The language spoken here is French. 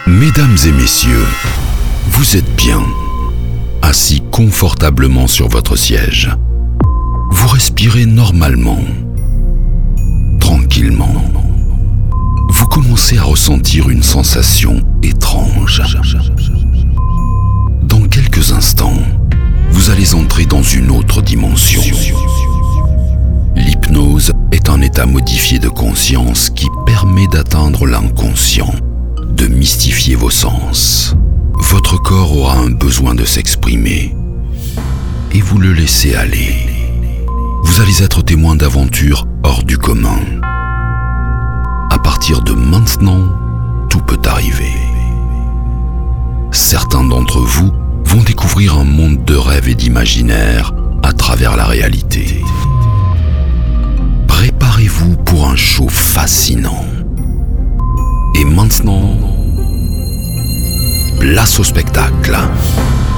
Mesdames et messieurs, vous êtes bien, assis confortablement sur votre siège. Vous respirez normalement, tranquillement. Vous commencez à ressentir une sensation étrange. Dans quelques instants, vous allez entrer dans une autre dimension. L'hypnose est un état modifié de conscience qui permet d'atteindre l'inconscient, de mystifier vos sens. Votre corps aura un besoin de s'exprimer et vous le laissez aller. Vous allez être témoin d'aventures hors du commun. À partir de maintenant, tout peut arriver. Certains d'entre vous vont découvrir un monde de rêves et d'imaginaire à travers la réalité. Préparez-vous pour un show fascinant. Et maintenant, place au spectacle.